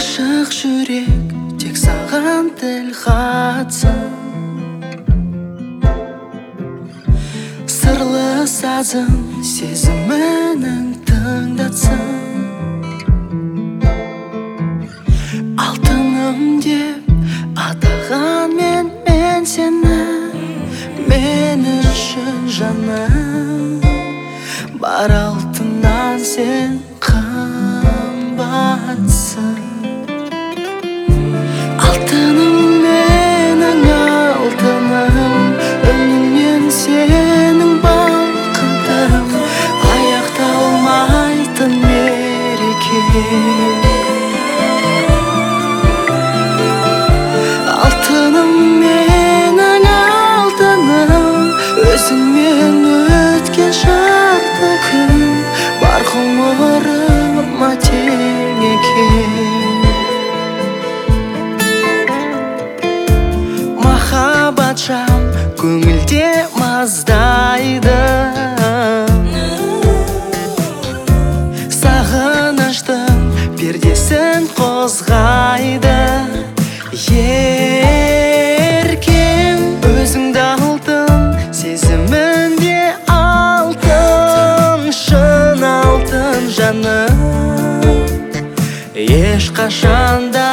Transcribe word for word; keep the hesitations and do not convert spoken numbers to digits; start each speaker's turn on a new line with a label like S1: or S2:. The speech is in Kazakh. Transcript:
S1: Ашық жүрек тек саған тіл қатсын, сырлы сазым сезімінің тыңдатсын. Алтыным деп атаған мен мен сені, мен үшін жаным, бар алтыннан сен қымбатсың. Алтыным, менің алтыным, үніңнен сенің бақытым, аяқталмайтын мереке. Алтыным, менің алтыным, өзіңмен өткен жарты күн, бар ғұмырыма тең екен. Махаббат жам көңілде маздайды, сағыныштың пердесін қозғайды. Еркем, өзіңді алтын, сезімінде алтын, шын алтын жаным, ешқашанда